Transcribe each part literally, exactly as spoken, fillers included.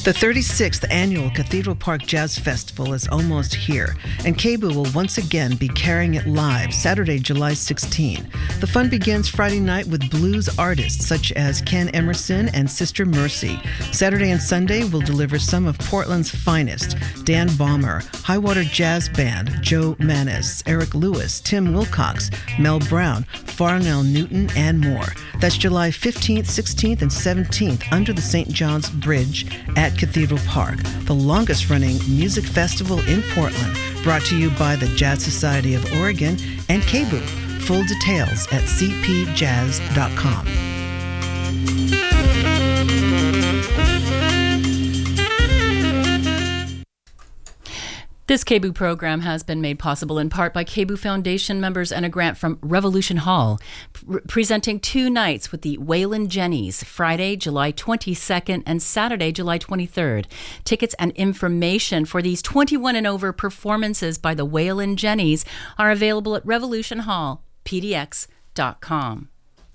The thirty-sixth Annual Cathedral Park Jazz Festival is almost here, and K B O O will once again be carrying it live Saturday, July sixteenth. The fun begins Friday night with blues artists such as Ken Emerson and Sister Mercy. Saturday and Sunday will deliver some of Portland's finest: Dan Balmer, Highwater Jazz Band, Joe Manis, Eric Lewis, Tim Wilcox, Mel Brown, Farnell Newton, and more. That's July fifteenth, sixteenth, and seventeenth under the Saint John's Bridge at Cathedral Park, the longest-running music festival in Portland, brought to you by the Jazz Society of Oregon and K B O O. Full details at c p jazz dot com. This K B O O program has been made possible in part by K B O O Foundation members and a grant from Revolution Hall, pre- presenting two nights with the Waylon Jennys, Friday, July twenty-second and Saturday, July twenty-third. Tickets and information for these twenty-one and over performances by the Waylon Jennys are available at revolution hall p d x dot com.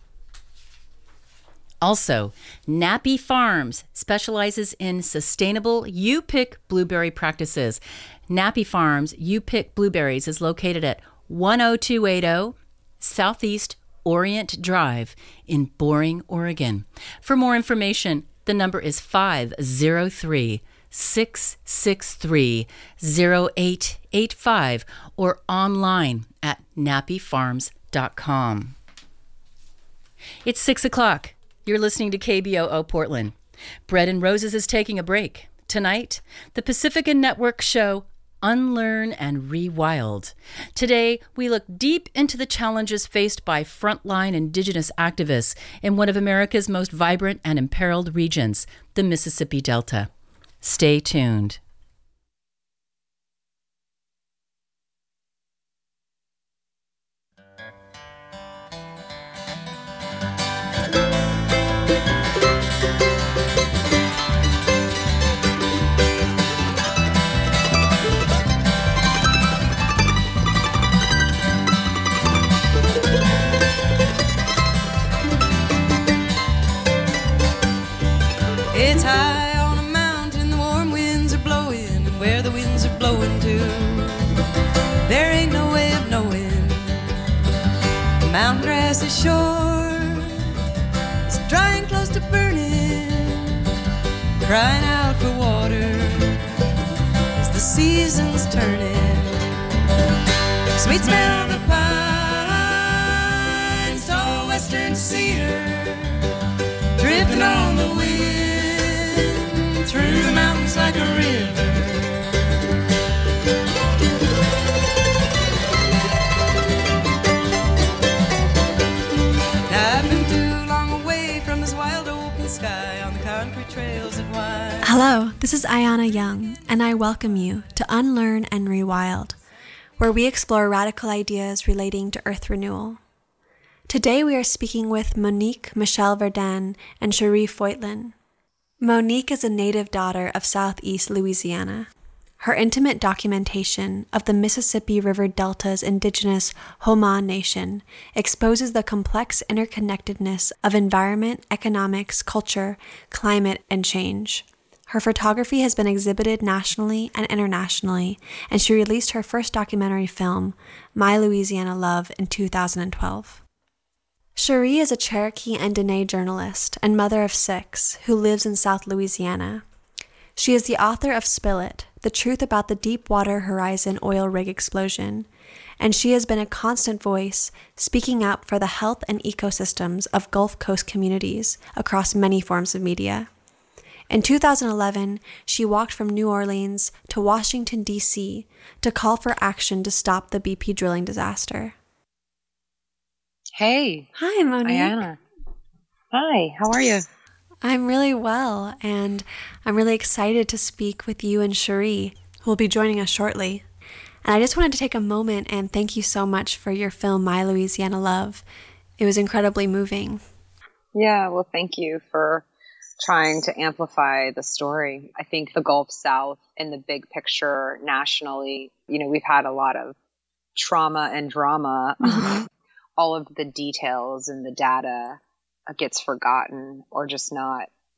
Also, Nappy Farms specializes in sustainable you-pick blueberry practices. Nappy Farms You-Pick Blueberries is located at one oh two eighty Southeast Orient Drive in Boring, Oregon. For more information, the number is five oh three, six six three, oh eight eight five or online at nappy farms dot com. It's six o'clock. You're listening to K B O O Portland. Bread and Roses is taking a break. Tonight, the Pacifica Network show Unlearn and Rewild. Today, we look deep into the challenges faced by frontline Indigenous activists in one of America's most vibrant and imperiled regions, the Mississippi Delta. Stay tuned. It's high on a mountain, the warm winds are blowing, and where the winds are blowing to, there ain't no way of knowing. The mountain grass is short, it's dry and close to burning, crying out for water as the season's turning. Sweet smell of the pines, tall western cedar, drifting on the wind through the mountains like a river. Now I've been too long away from this wild open sky on the concrete trails that wind. Hello, this is Ayana Young, and I welcome you to Unlearn and Rewild, where we explore radical ideas relating to earth renewal. Today we are speaking with Monique Michelle Verdun and Cherie Foytlin. Monique is a native daughter of Southeast Louisiana. Her intimate documentation of the Mississippi River Delta's indigenous Homa Nation exposes the complex interconnectedness of environment, economics, culture, climate, and change. Her photography has been exhibited nationally and internationally, and she released her first documentary film, My Louisiana Love, in two thousand twelve. Cherie is a Cherokee and Dene journalist and mother of six who lives in South Louisiana. She is the author of Spill It, The Truth About the Deepwater Horizon Oil Rig Explosion, and she has been a constant voice speaking up for the health and ecosystems of Gulf Coast communities across many forms of media. In two thousand eleven, she walked from New Orleans to Washington, D C to call for action to stop the B P drilling disaster. Hey. Hi, Monique. Ayana. Hi, how are you? I'm really well, and I'm really excited to speak with you and Cherie, who will be joining us shortly. And I just wanted to take a moment and thank you so much for your film, My Louisiana Love. It was incredibly moving. Yeah, well, thank you for trying to amplify the story. I think the Gulf South in the big picture nationally, you know, we've had a lot of trauma and drama. Mm-hmm. All of the details and the data gets forgotten or just not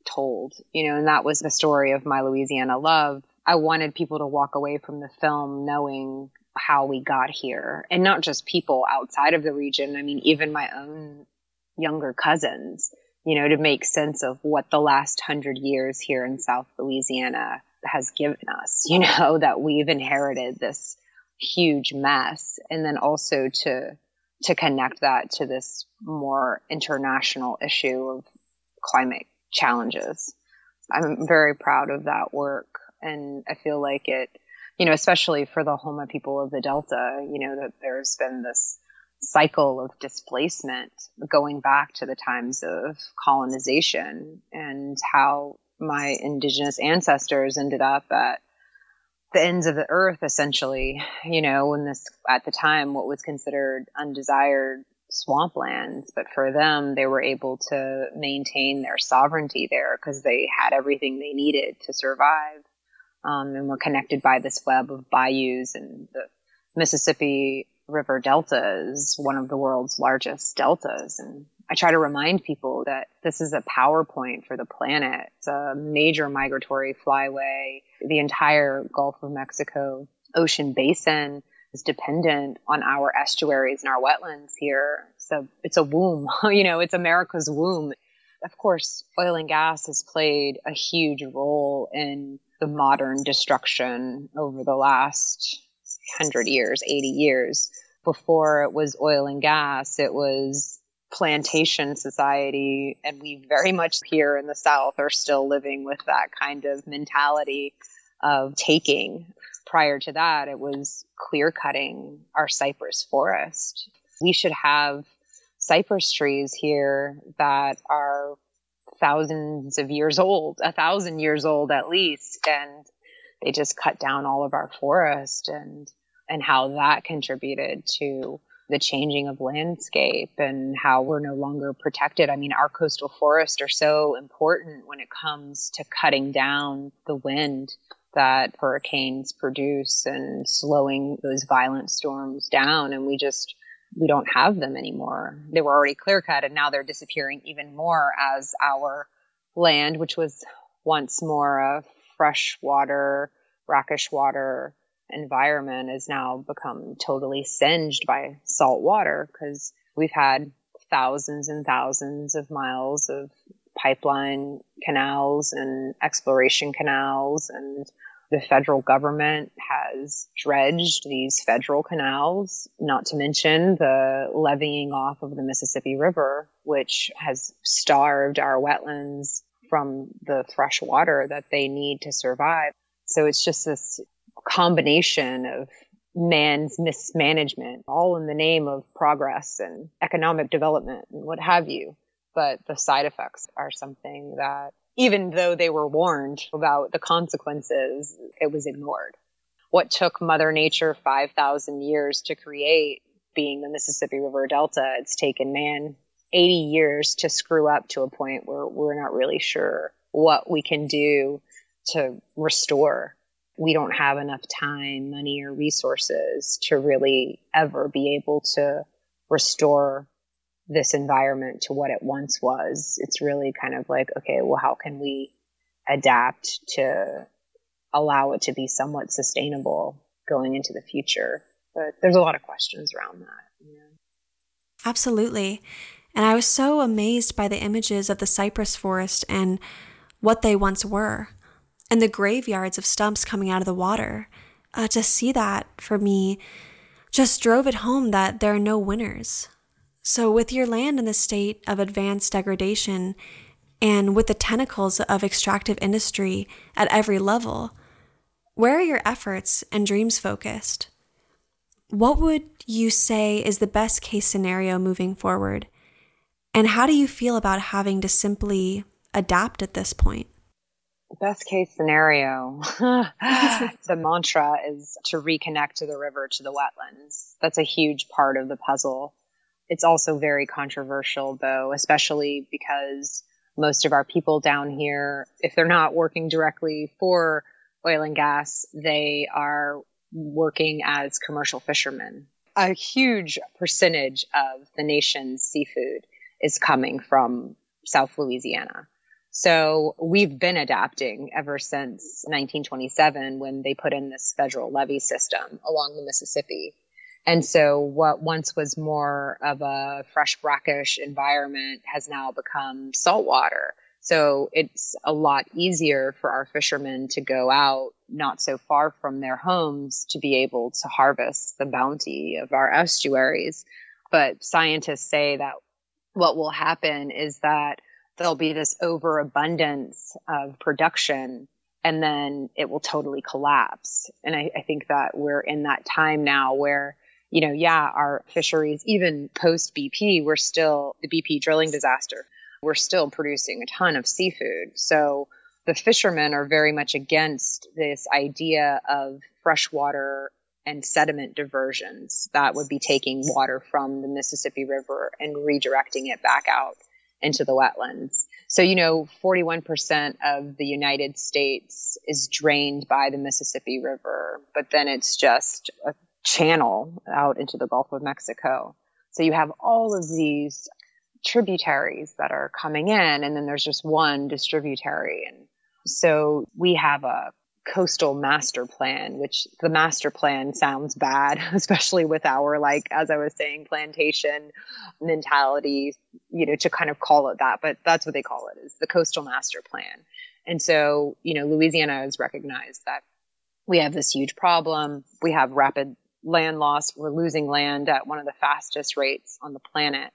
told, you know, and that was the story of My Louisiana Love. I wanted people to walk away from the film knowing how we got here, and not just people outside of the region. I mean, even my own younger cousins, you know, to make sense of what the last hundred years here in South Louisiana has given us, you know, that we've inherited this huge mess. And then also to, to connect that to this more international issue of climate challenges. I'm very proud of that work. And I feel like it, you know, especially for the Houma people of the Delta, you know, that there's been this cycle of displacement going back to the times of colonization, and how my indigenous ancestors ended up at the ends of the earth, essentially, you know, in this, at the time, what was considered undesired swamplands. But for them, they were able to maintain their sovereignty there because they had everything they needed to survive. Um, and were connected by this web of bayous, and the Mississippi River Delta is one of the world's largest deltas. And I try to remind people that this is a power point for the planet. It's a major migratory flyway. The entire Gulf of Mexico ocean basin is dependent on our estuaries and our wetlands here. So it's a womb, you know, it's America's womb. Of course, oil and gas has played a huge role in the modern destruction over the last hundred years, eighty years. Before it was oil and gas, it was plantation society. And we very much here in the South are still living with that kind of mentality of taking. Prior to that, it was clear cutting our cypress forest. We should have cypress trees here that are thousands of years old, a thousand years old at least, and they just cut down all of our forest, and and how that contributed to the changing of landscape and how we're no longer protected. I mean, our coastal forests are so important when it comes to cutting down the wind that hurricanes produce and slowing those violent storms down, and we just we don't have them anymore. They were already clear cut, and now they're disappearing even more as our land, which was once more a freshwater, brackish water environment, has now become totally singed by salt water, because we've had thousands and thousands of miles of pipeline canals and exploration canals, and the federal government has dredged these federal canals, not to mention the levying off of the Mississippi River, which has starved our wetlands from the fresh water that they need to survive. So it's just this combination of man's mismanagement, all in the name of progress and economic development and what have you. But the side effects are something that, even though they were warned about the consequences, it was ignored. What took Mother Nature five thousand years to create, being the Mississippi River Delta, it's taken man eighty years to screw up to a point where we're not really sure what we can do to restore. We don't have enough time, money, or resources to really ever be able to restore this environment to what it once was. It's really kind of like, okay, well, how can we adapt to allow it to be somewhat sustainable going into the future? But there's a lot of questions around that. You know? Absolutely. And I was so amazed by the images of the cypress forest and what they once were, and the graveyards of stumps coming out of the water. Uh, to see that, for me, just drove it home that there are no winners. So with your land in the state of advanced degradation, and with the tentacles of extractive industry at every level, where are your efforts and dreams focused? What would you say is the best case scenario moving forward? And how do you feel about having to simply adapt at this point? Best case scenario. The mantra is to reconnect to the river, to the wetlands. That's a huge part of the puzzle. It's also very controversial, though, especially because most of our people down here, if they're not working directly for oil and gas, they are working as commercial fishermen. A huge percentage of the nation's seafood is coming from South Louisiana. So we've been adapting ever since nineteen twenty-seven when they put in this federal levee system along the Mississippi. And so what once was more of a fresh brackish environment has now become saltwater. So it's a lot easier for our fishermen to go out not so far from their homes to be able to harvest the bounty of our estuaries. But scientists say that what will happen is that there'll be this overabundance of production, and then it will totally collapse. And I, I think that we're in that time now where, you know, yeah, our fisheries, even post B P, we're still, the B P drilling disaster, we're still producing a ton of seafood. So the fishermen are very much against this idea of freshwater and sediment diversions that would be taking water from the Mississippi River and redirecting it back out into the wetlands. So, you know, forty-one percent of the United States is drained by the Mississippi River, but then it's just a channel out into the Gulf of Mexico. So you have all of these tributaries that are coming in, and then there's just one distributary. And so we have a coastal master plan, which the master plan sounds bad, especially with our, like, as I was saying, plantation mentality, you know, to kind of call it that, but that's what they call it, is the coastal master plan. And so, you know, Louisiana has recognized that we have this huge problem. We have rapid land loss. We're losing land at one of the fastest rates on the planet.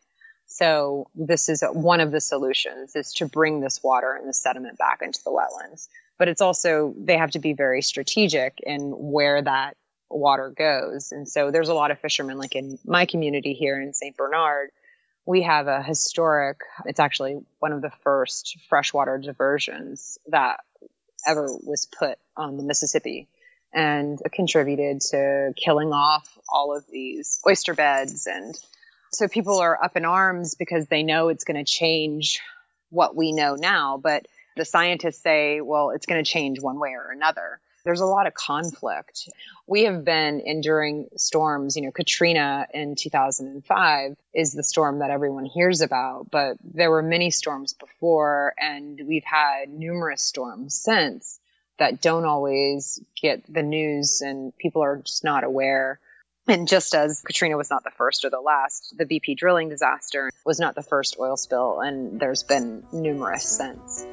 So this is a, one of the solutions, is to bring this water and the sediment back into the wetlands. But it's also, they have to be very strategic in where that water goes. And so there's a lot of fishermen, like in my community here in Saint Bernard, we have a historic, it's actually one of the first freshwater diversions that ever was put on the Mississippi, and contributed to killing off all of these oyster beds. And so people are up in arms because they know it's going to change what we know now. But the scientists say, well, it's going to change one way or another. There's a lot of conflict. We have been enduring storms. You know, Katrina in two thousand five is the storm that everyone hears about, but there were many storms before, and we've had numerous storms since that don't always get the news, and people are just not aware. And just as Katrina was not the first or the last, the B P drilling disaster was not the first oil spill, and there's been numerous since.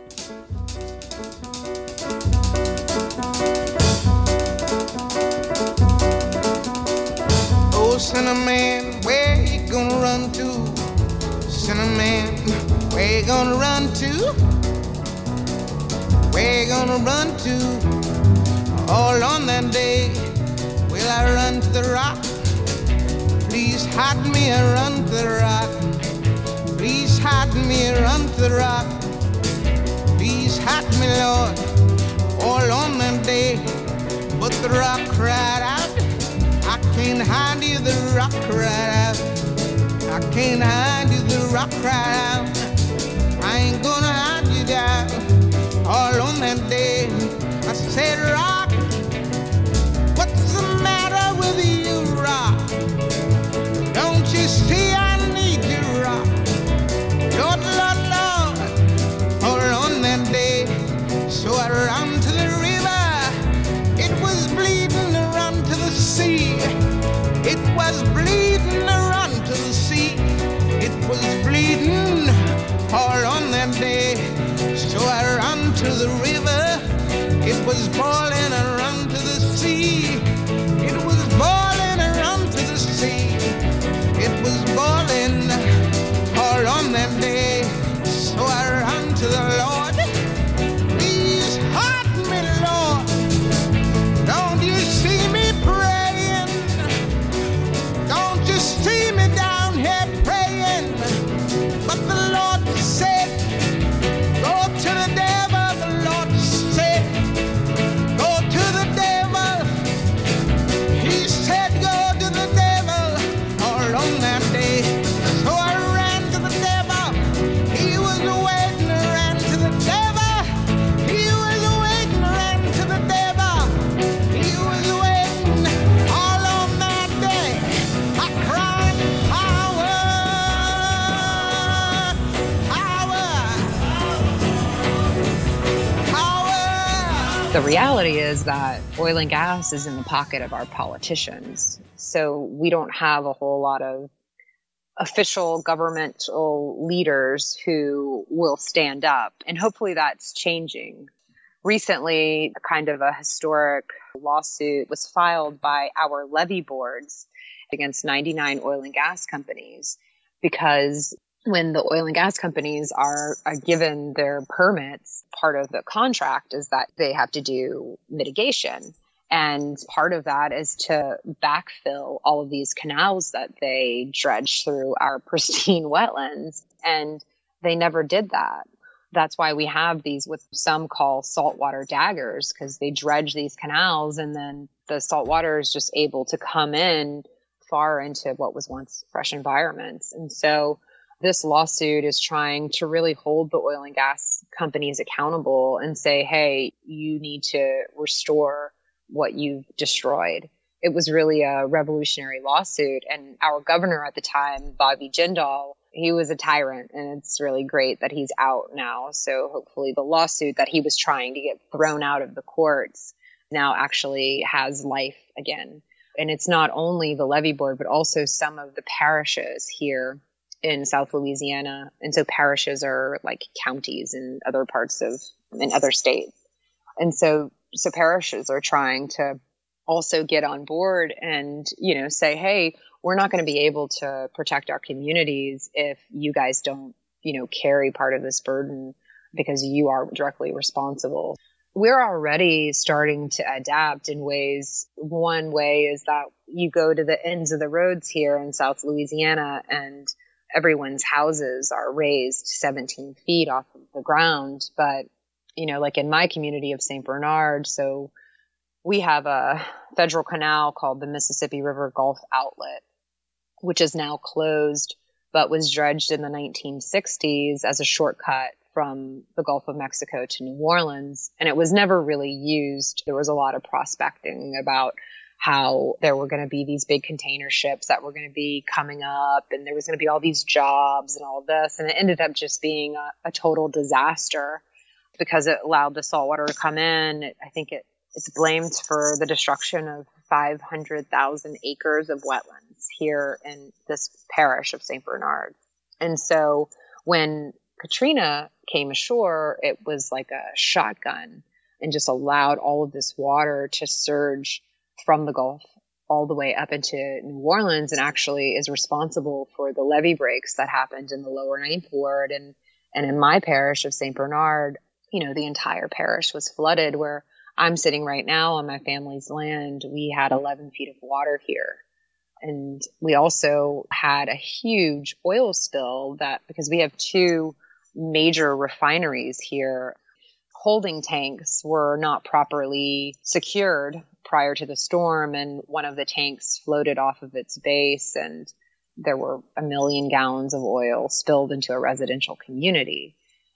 Oh, Cinnamon, where you gonna run to? Cinnamon, where you gonna run to? Where you gonna run to? All on that day, will I run to the rock? Please hide me and run to the rock. Please hide me and run to the rock. Please hide me, Lord, all on that day. But the rock cried out, I can't hide you, the rock cried out. I can't hide you, the rock cried out. I ain't gonna hide you down. All on that day, I said, rock, what's the matter with you, rock? Don't you see I need you, rock? Lord, Lord, Lord, all on that day. So I ran to the river, it was bleeding to run to the sea. It was bleeding to run to the sea. It was bleeding all on that day. So I ran to the river, it was boiling, I ran to the sea. It was boiling, I ran to the sea. It was boiling all on that day. So I ran to the Lord. Please hide me, Lord. Don't you see me praying? Don't you see me down here praying? But the Lord said, go to the devil. The Lord said, go The reality is that oil and gas is in the pocket of our politicians. So we don't have a whole lot of official governmental leaders who will stand up. And hopefully that's changing. Recently, kind of a historic lawsuit was filed by our levee boards against ninety-nine oil and gas companies, because when the oil and gas companies are, are given their permits, part of the contract is that they have to do mitigation. And part of that is to backfill all of these canals that they dredge through our pristine wetlands. And they never did that. That's why we have these, what some call saltwater daggers, because they dredge these canals and then the salt water is just able to come in far into what was once fresh environments. And so this lawsuit is trying to really hold the oil and gas companies accountable and say, hey, you need to restore what you've destroyed. It was really a revolutionary lawsuit. And our governor at the time, Bobby Jindal, he was a tyrant, and it's really great that he's out now. So hopefully the lawsuit that he was trying to get thrown out of the courts now actually has life again. And it's not only the levee board, but also some of the parishes here in South Louisiana. And so parishes are like counties in other parts of, in other states. And so, so parishes are trying to also get on board and, you know, say, hey, we're not going to be able to protect our communities if you guys don't, you know, carry part of this burden because you are directly responsible. We're already starting to adapt in ways. One way is that you go to the ends of the roads here in South Louisiana and everyone's houses are raised seventeen feet off of the ground. But, you know, like in my community of Saint Bernard, so we have a federal canal called the Mississippi River Gulf Outlet, which is now closed, but was dredged in the nineteen sixties as a shortcut from the Gulf of Mexico to New Orleans. And it was never really used. There was a lot of prospecting about how there were going to be these big container ships that were going to be coming up, and there was going to be all these jobs and all this. And it ended up just being a, a total disaster because it allowed the saltwater to come in. It, I think it, it's blamed for the destruction of five hundred thousand acres of wetlands here in this parish of Saint Bernard. And so when Katrina came ashore, it was like a shotgun and just allowed all of this water to surge from the Gulf all the way up into New Orleans, and actually is responsible for the levee breaks that happened in the lower Ninth Ward. And, and in my parish of Saint Bernard, you know, the entire parish was flooded. Where I'm sitting right now on my family's land, we had eleven feet of water here. And we also had a huge oil spill that, because we have two major refineries here, holding tanks were not properly secured prior to the storm, and one of the tanks floated off of its base, and there were a million gallons of oil spilled into a residential community.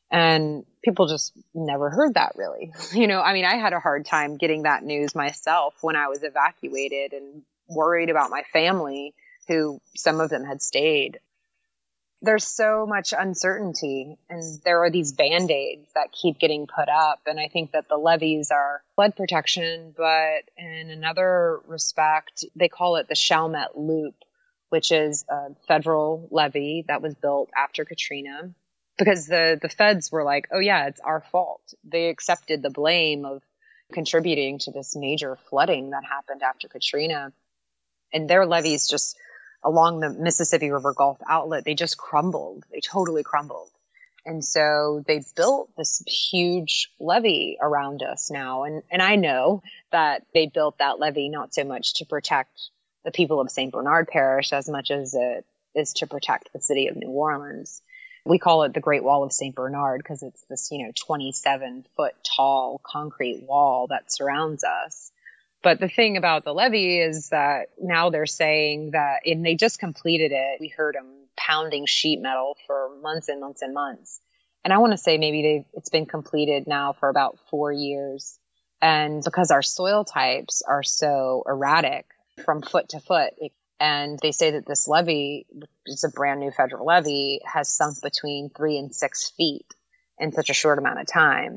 And people just never heard that, really. You know, I mean, I had a hard time getting that news myself when I was evacuated and worried about my family, who some of them had stayed. There's so much uncertainty, and there are these Band-Aids that keep getting put up. And I think that the levees are flood protection, but in another respect, they call it the Chalmette Loop, which is a federal levee that was built after Katrina, because the, the feds were like, oh yeah, it's our fault. They accepted the blame of contributing to this major flooding that happened after Katrina. And their levees just along the Mississippi River Gulf Outlet, they just crumbled. They totally crumbled. And so they built this huge levee around us now. And, and I know that they built that levee not so much to protect the people of Saint Bernard Parish as much as it is to protect the city of New Orleans. We call it the Great Wall of Saint Bernard because it's this, you know, twenty-seven foot tall concrete wall that surrounds us. But the thing about the levee is that now they're saying that, and they just completed it. We heard them pounding sheet metal for months and months and months. And I want to say maybe they've, it's been completed now for about four years. And because our soil types are so erratic from foot to foot, it, and they say that this levee, which is a brand new federal levee, has sunk between three and six feet in such a short amount of time.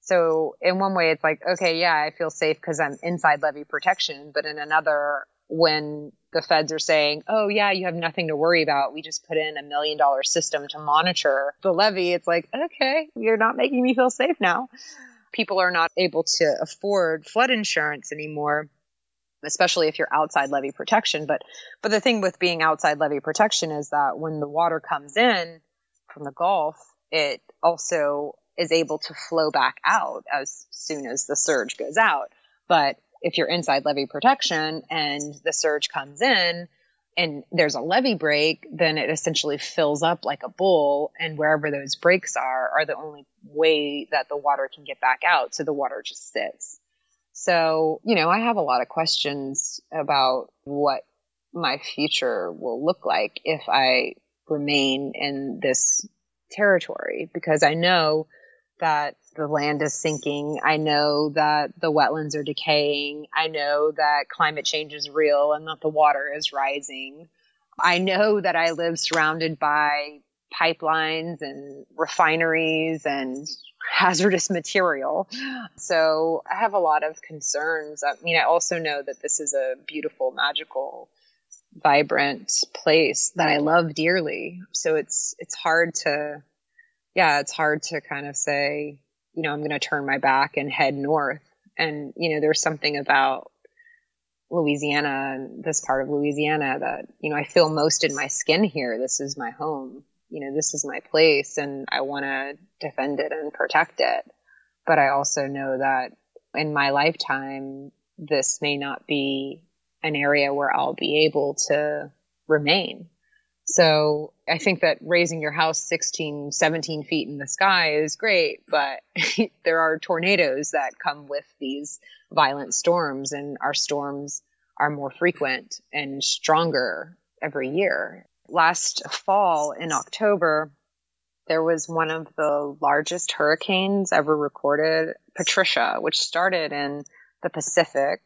So in one way, it's like, okay, yeah, I feel safe because I'm inside levee protection. But in another, when the feds are saying, oh, yeah, you have nothing to worry about, we just put in a million dollar system to monitor the levee, it's like, okay, you're not making me feel safe now. People are not able to afford flood insurance anymore, especially if you're outside levee protection. But but the thing with being outside levee protection is that when the water comes in from the Gulf, it also is able to flow back out as soon as the surge goes out. But if you're inside levee protection and the surge comes in and there's a levee break, then it essentially fills up like a bowl, and wherever those breaks are are the only way that the water can get back out. So the water just sits. So, you know, I have a lot of questions about what my future will look like if I remain in this territory, because I know that the land is sinking. I know that the wetlands are decaying. I know that climate change is real and that the water is rising. I know that I live surrounded by pipelines and refineries and hazardous material. So I have a lot of concerns. I mean, I also know that this is a beautiful, magical, vibrant place that I love dearly. So it's it's hard to Yeah, it's hard to kind of say, you know, I'm going to turn my back and head north. And, you know, there's something about Louisiana and this part of Louisiana that, you know, I feel most in my skin here. This is my home. You know, this is my place, and I want to defend it and protect it. But I also know that in my lifetime, this may not be an area where I'll be able to remain. So I think that raising your house sixteen, seventeen feet in the sky is great, but there are tornadoes that come with these violent storms, and our storms are more frequent and stronger every year. Last fall in October, there was one of the largest hurricanes ever recorded, Patricia, which started in the Pacific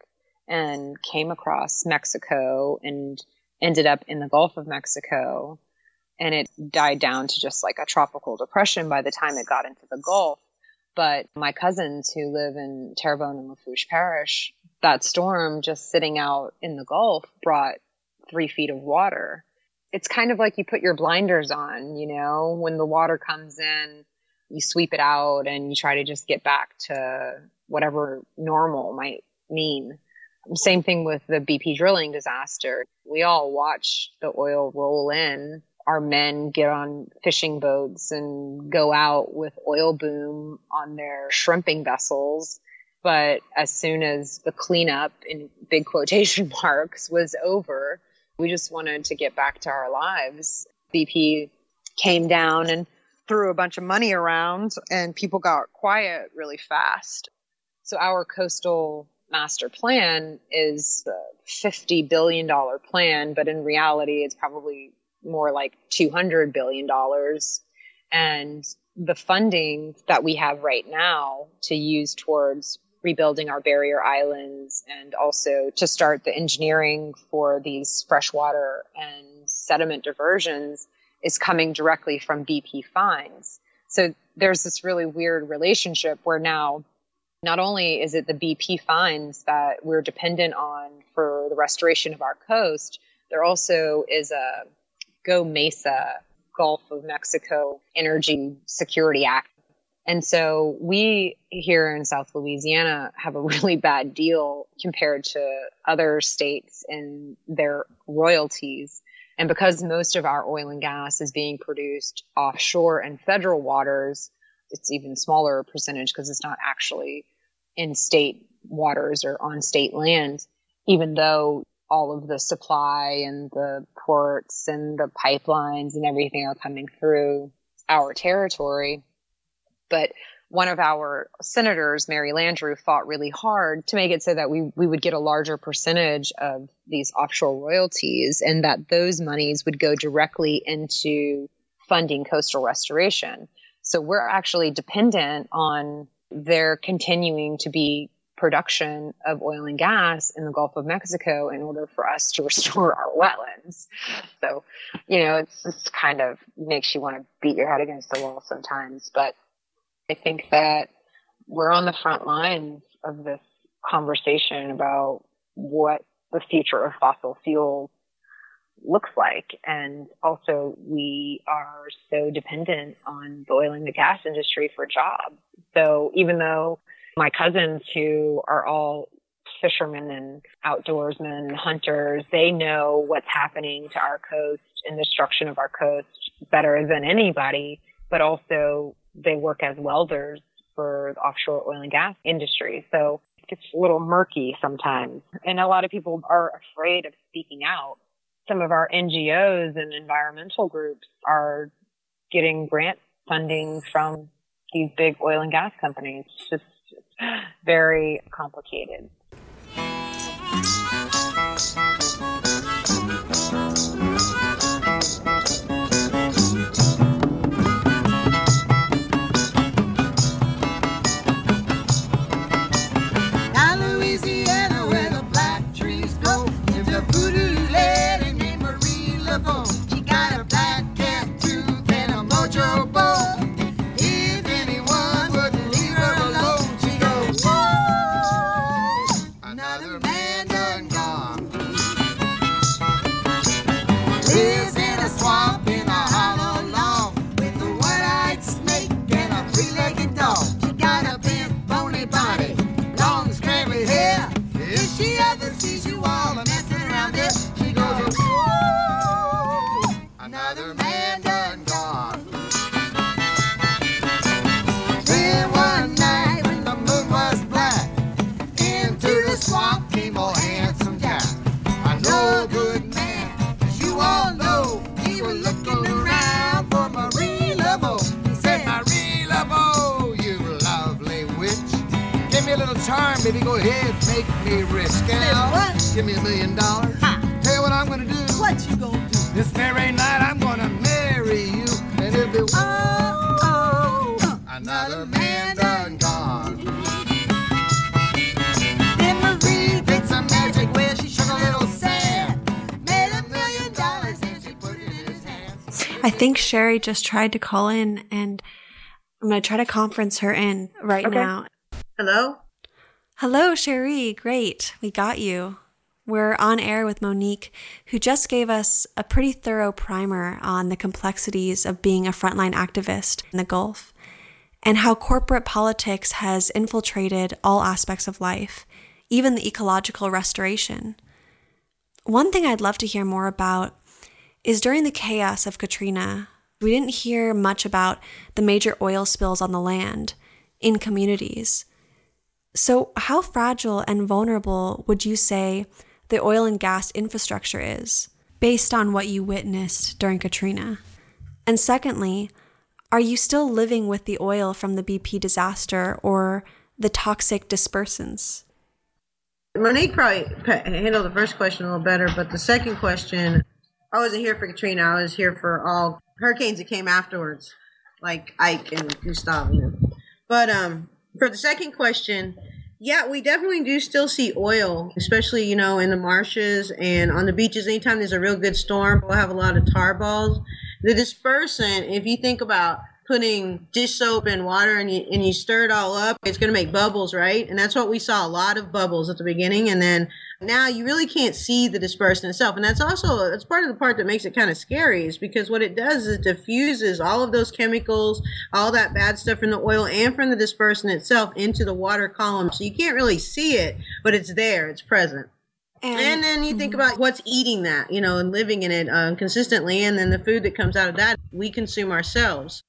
and came across Mexico and ended up in the Gulf of Mexico, and it died down to just like a tropical depression by the time it got into the Gulf. But my cousins who live in Terrebonne and Lafourche Parish, that storm just sitting out in the Gulf brought three feet of water. It's kind of like you put your blinders on, you know, when the water comes in, you sweep it out and you try to just get back to whatever normal might mean. Same thing with the B P drilling disaster. We all watch the oil roll in. Our men get on fishing boats and go out with oil boom on their shrimping vessels. But as soon as the cleanup, in big quotation marks, was over, we just wanted to get back to our lives. B P came down and threw a bunch of money around, and people got quiet really fast. So our coastal master plan is a fifty billion dollars plan, but in reality, it's probably more like two hundred billion dollars. And the funding that we have right now to use towards rebuilding our barrier islands and also to start the engineering for these freshwater and sediment diversions is coming directly from B P fines. So there's this really weird relationship where now not only is it the B P fines that we're dependent on for the restoration of our coast, there also is a Go Mesa Gulf of Mexico Energy Security Act. And so we here in South Louisiana have a really bad deal compared to other states in their royalties. And because most of our oil and gas is being produced offshore and federal waters, it's even smaller percentage because it's not actually in state waters or on state land, even though all of the supply and the ports and the pipelines and everything are coming through our territory. But one of our senators, Mary Landrieu, fought really hard to make it so that we, we would get a larger percentage of these offshore royalties and that those monies would go directly into funding coastal restoration. So we're actually dependent on there continuing to be production of oil and gas in the Gulf of Mexico in order for us to restore our wetlands. So, you know, it's, it's kind of makes you want to beat your head against the wall sometimes. But I think that we're on the front lines of this conversation about what the future of fossil fuels looks like. And also, we are so dependent on the oil and the gas industry for jobs. So even though my cousins, who are all fishermen and outdoorsmen, hunters, they know what's happening to our coast and destruction of our coast better than anybody, but also they work as welders for the offshore oil and gas industry. So it's a little murky sometimes. And a lot of people are afraid of speaking out. Some of our N G Os and environmental groups are getting grant funding from these big oil and gas companies. It's just very complicated. Charm, baby, go ahead, make me rich. Now, what? Give me a million dollars. Ha. Tell you what I'm gonna do. What you gonna do? This very night I'm gonna marry you, and it'll be oh, oh, oh. Another man done gone. Then Marie did some magic where she shook a little sand, made a million dollars and she put it in his hands. I think Sherry just tried to call in, and I'm gonna try to conference her in right okay. now. Hello? Hello, Sherry. Great. We got you. We're on air with Monique, who just gave us a pretty thorough primer on the complexities of being a frontline activist in the Gulf and how corporate politics has infiltrated all aspects of life, even the ecological restoration. One thing I'd love to hear more about is during the chaos of Katrina, we didn't hear much about the major oil spills on the land, in communities. So how fragile and vulnerable would you say the oil and gas infrastructure is, based on what you witnessed during Katrina? And secondly, are you still living with the oil from the B P disaster or the toxic dispersants? Monique probably handled the first question a little better, but the second question, I wasn't here for Katrina. I was here for all hurricanes that came afterwards, like Ike and Gustav. But um, for the second question, yeah, we definitely do still see oil, especially, you know, in the marshes and on the beaches. Anytime there's a real good storm, we'll have a lot of tar balls. The dispersant, if you think about putting dish soap in water and you, and you stir it all up, it's going to make bubbles, right? And that's what we saw, a lot of bubbles at the beginning. And then now you really can't see the dispersant itself. And that's also, that's part of the part that makes it kind of scary, is because what it does is it diffuses all of those chemicals, all that bad stuff from the oil and from the dispersant itself into the water column. So you can't really see it, but it's there, it's present. And, and then you think about what's eating that, you know, and living in it um, consistently. And then the food that comes out of that, we consume ourselves.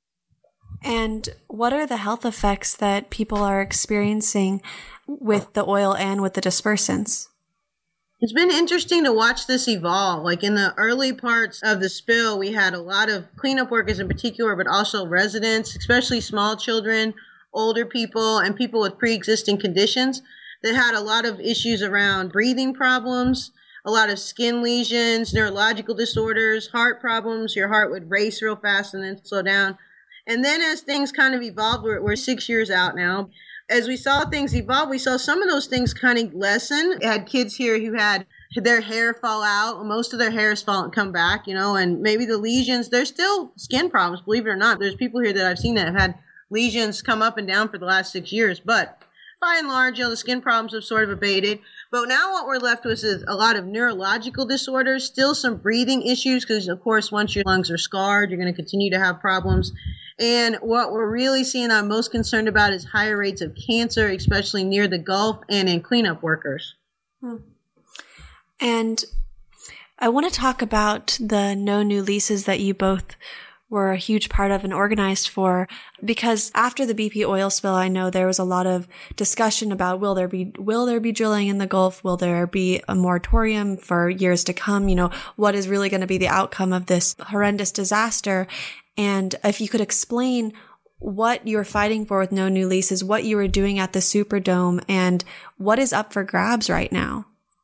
And what are the health effects that people are experiencing with the oil and with the dispersants? It's been interesting to watch this evolve. Like in the early parts of the spill, we had a lot of cleanup workers in particular, but also residents, especially small children, older people, and people with pre-existing conditions that had a lot of issues around breathing problems, a lot of skin lesions, neurological disorders, heart problems. Your heart would race real fast and then slow down. And then as things kind of evolved, we're, we're six years out now. As we saw things evolve, we saw some of those things kind of lessen. I had kids here who had their hair fall out. Most of their hair has fallen, come back, you know, and maybe the lesions, there's still skin problems, believe it or not. There's people here that I've seen that have had lesions come up and down for the last six years. But by and large, you know, the skin problems have sort of abated. But now what we're left with is a lot of neurological disorders, still some breathing issues, because, of course, once your lungs are scarred, you're going to continue to have problems. And what we're really seeing I'm most concerned about is higher rates of cancer, especially near the Gulf and in cleanup workers. Hmm. And I want to talk about the No New Leases that you both were a huge part of and organized for, because after the B P oil spill, I know there was a lot of discussion about will there be will there be drilling in the Gulf? Will there be a moratorium for years to come? You know, what is really going to be the outcome of this horrendous disaster? And if you could explain what you're fighting for with No New Leases, what you were doing at the Superdome, and what is up for grabs right now.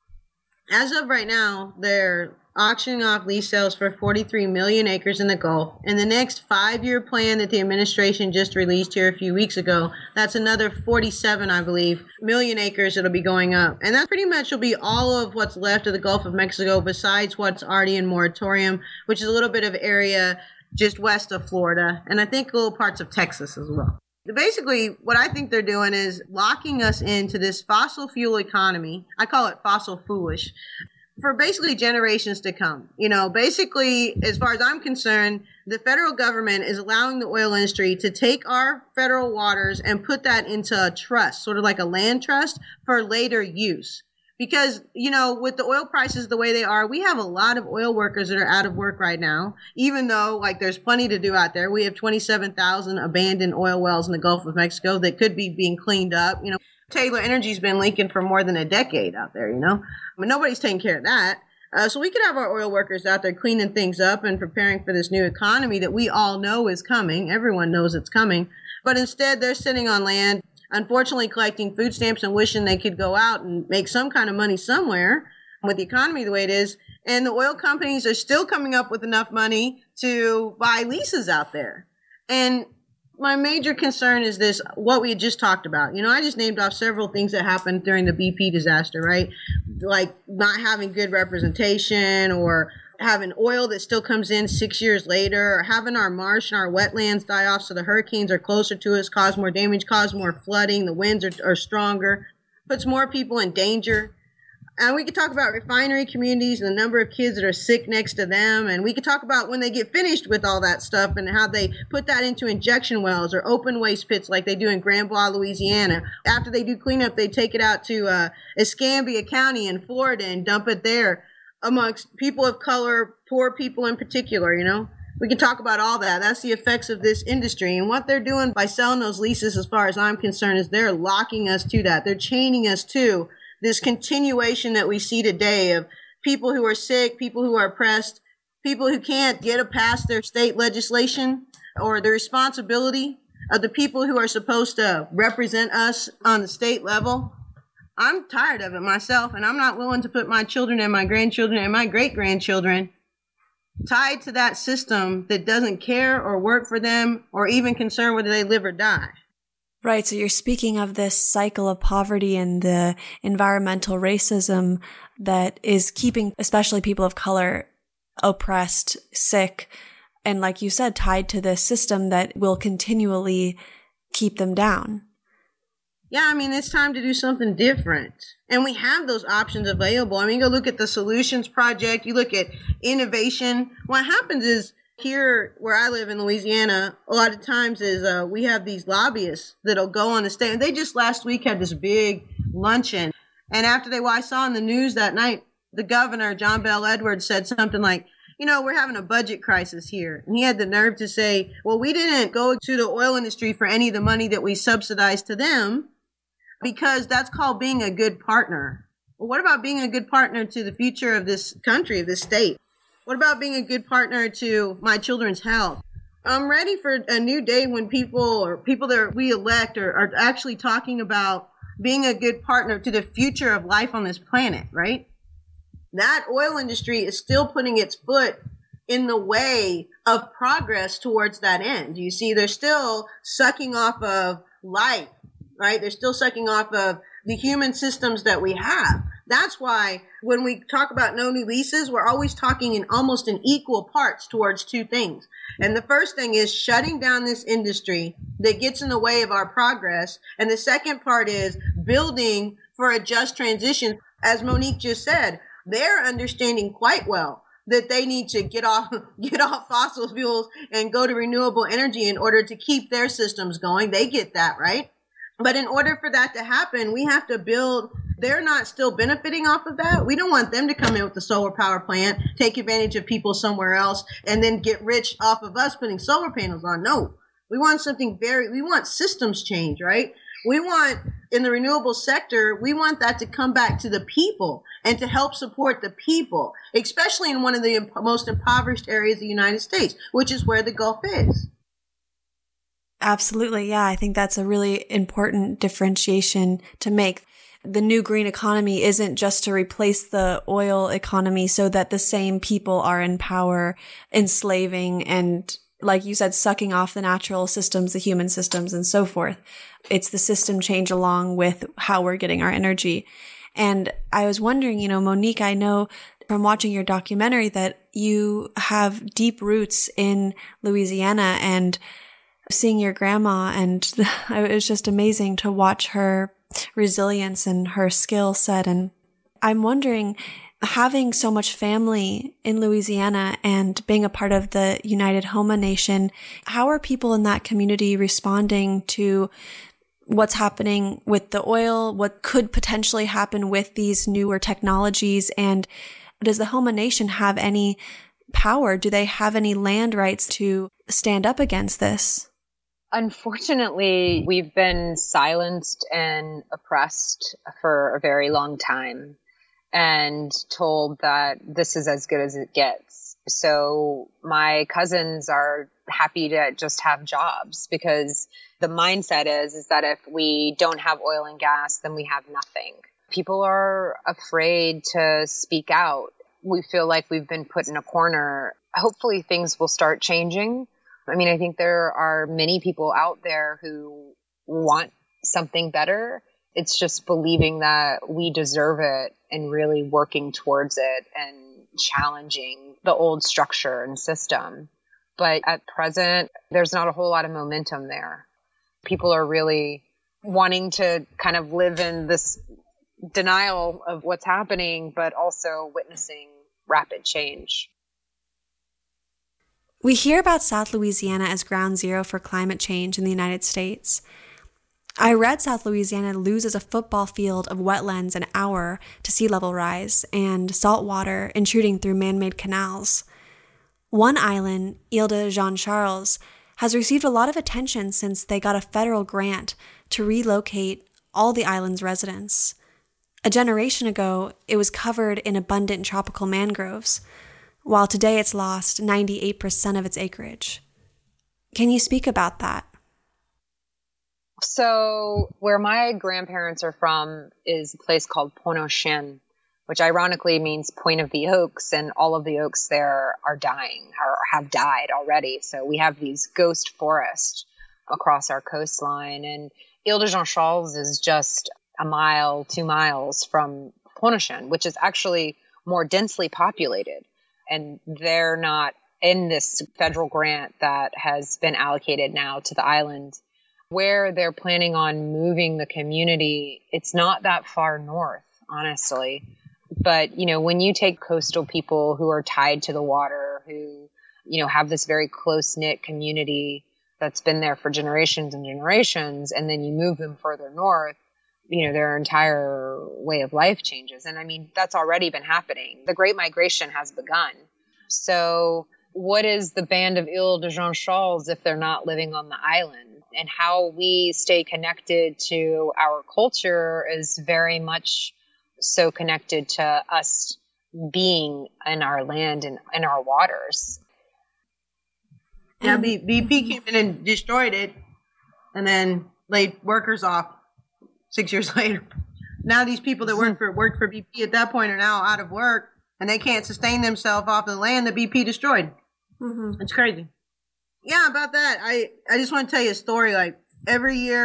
As of right now, they're auctioning off lease sales for forty-three million acres in the Gulf. And the next five-year plan that the administration just released here a few weeks ago, that's another forty-seven, I believe, million acres that'll be going up. And that pretty much will be all of what's left of the Gulf of Mexico besides what's already in moratorium, which is a little bit of area just west of Florida, and I think little parts of Texas as well. Basically, what I think they're doing is locking us into this fossil fuel economy. I call it fossil foolish, for basically generations to come. You know, basically, as far as I'm concerned, the federal government is allowing the oil industry to take our federal waters and put that into a trust, sort of like a land trust for later use. Because, you know, with the oil prices the way they are, we have a lot of oil workers that are out of work right now, even though, like, there's plenty to do out there. We have twenty-seven thousand abandoned oil wells in the Gulf of Mexico that could be being cleaned up. You know, Taylor Energy's been leaking for more than a decade out there, you know. But nobody's taking care of that. Uh, so we could have our oil workers out there cleaning things up and preparing for this new economy that we all know is coming. Everyone knows it's coming. But instead, they're sitting on land, unfortunately collecting food stamps and wishing they could go out and make some kind of money somewhere with the economy the way it is. And the oil companies are still coming up with enough money to buy leases out there. And my major concern is this, what we had just talked about. You know, I just named off several things that happened during the B P disaster, right? Like not having good representation, or having oil that still comes in six years later, or having our marsh and our wetlands die off so the hurricanes are closer to us, cause more damage, cause more flooding, the winds are, are stronger, puts more people in danger. And we could talk about refinery communities and the number of kids that are sick next to them. And we could talk about when they get finished with all that stuff and how they put that into injection wells or open waste pits like they do in Grand Bois, Louisiana. After they do cleanup, they take it out to uh, Escambia County in Florida and dump it there amongst people of color, poor people in particular, you know. We can talk about all that. That's the effects of this industry. And what they're doing by selling those leases, as far as I'm concerned, is they're locking us to that. They're chaining us to this continuation that we see today of people who are sick, people who are oppressed, people who can't get past their state legislation or the responsibility of the people who are supposed to represent us on the state level. I'm tired of it myself, and I'm not willing to put my children and my grandchildren and my great-grandchildren tied to that system that doesn't care or work for them or even concern whether they live or die. Right. So you're speaking of this cycle of poverty and the environmental racism that is keeping especially people of color oppressed, sick, and like you said, tied to this system that will continually keep them down. Yeah, I mean, it's time to do something different. And we have those options available. I mean, you go look at the Solutions Project, you look at innovation. What happens is, here where I live in Louisiana, a lot of times is uh, we have these lobbyists that'll go on the stage. They just last week had this big luncheon. And after they, well, I saw in the news that night, the governor, John Bel Edwards, said something like, you know, we're having a budget crisis here. And he had the nerve to say, well, we didn't go to the oil industry for any of the money that we subsidized to them, because that's called being a good partner. Well, what about being a good partner to the future of this country, of this state? What about being a good partner to my children's health? I'm ready for a new day when people or people that we elect are, are actually talking about being a good partner to the future of life on this planet, right? That oil industry is still putting its foot in the way of progress towards that end. You see, they're still sucking off of life, right? They're still sucking off of the human systems that we have. That's why when we talk about no new leases, we're always talking in almost in equal parts towards two things. And the first thing is shutting down this industry that gets in the way of our progress. And the second part is building for a just transition. As Monique just said, they're understanding quite well that they need to get off get off fossil fuels and go to renewable energy in order to keep their systems going. They get that, right? But in order for that to happen, we have to build. They're not still benefiting off of that. We don't want them to come in with the solar power plant, take advantage of people somewhere else, and then get rich off of us putting solar panels on. No, we want something very, we want systems change, right? We want, in the renewable sector, we want that to come back to the people and to help support the people, especially in one of the imp- most impoverished areas of the United States, which is where the Gulf is. Absolutely. Yeah, I think that's a really important differentiation to make. The new green economy isn't just to replace the oil economy so that the same people are in power, enslaving and, like you said, sucking off the natural systems, the human systems, and so forth. It's the system change along with how we're getting our energy. And I was wondering, you know, Monique, I know from watching your documentary that you have deep roots in Louisiana and seeing your grandma, and it was just amazing to watch her resilience and her skill set. And I'm wondering, having so much family in Louisiana and being a part of the United Homa Nation, how are people in that community responding to what's happening with the oil, what could potentially happen with these newer technologies? And does the Homa Nation have any power? Do they have any land rights to stand up against this? Unfortunately, we've been silenced and oppressed for a very long time and told that this is as good as it gets. So my cousins are happy to just have jobs because the mindset is, is that if we don't have oil and gas, then we have nothing. People are afraid to speak out. We feel like we've been put in a corner. Hopefully things will start changing. I mean, I think there are many people out there who want something better. It's just believing that we deserve it and really working towards it and challenging the old structure and system. But at present, there's not a whole lot of momentum there. People are really wanting to kind of live in this denial of what's happening, but also witnessing rapid change. We hear about South Louisiana as ground zero for climate change in the United States. I read South Louisiana loses a football field of wetlands an hour to sea level rise and salt water intruding through man-made canals. One island, Ile de Jean Charles, has received a lot of attention since they got a federal grant to relocate all the island's residents. A generation ago, it was covered in abundant tropical mangroves, while today it's lost ninety-eight percent of its acreage. Can you speak about that? So where my grandparents are from is a place called Pointe aux Chênes, which ironically means Point of the Oaks, and all of the oaks there are dying or have died already. So we have these ghost forests across our coastline. And Ile de Jean Charles is just a mile, two miles from Pointe aux Chênes, which is actually more densely populated. And they're not in this federal grant that has been allocated now to the island. Where they're planning on moving the community, it's not that far north, honestly. But, you know, when you take coastal people who are tied to the water, who, you know, have this very close-knit community that's been there for generations and generations, and then you move them further north, you know, their entire way of life changes. And I mean, that's already been happening. The Great Migration has begun. So what is the band of Ile de Jean Charles if they're not living on the island? And how we stay connected to our culture is very much so connected to us being in our land and in our waters. Yeah, B P came in and destroyed it and then laid workers off six years later. Now these people that work for worked for B P at that point are now out of work and they can't sustain themselves off of the land that B P destroyed. Mm-hmm. It's crazy. Yeah, about that, I, I just want to tell you a story. Like, every year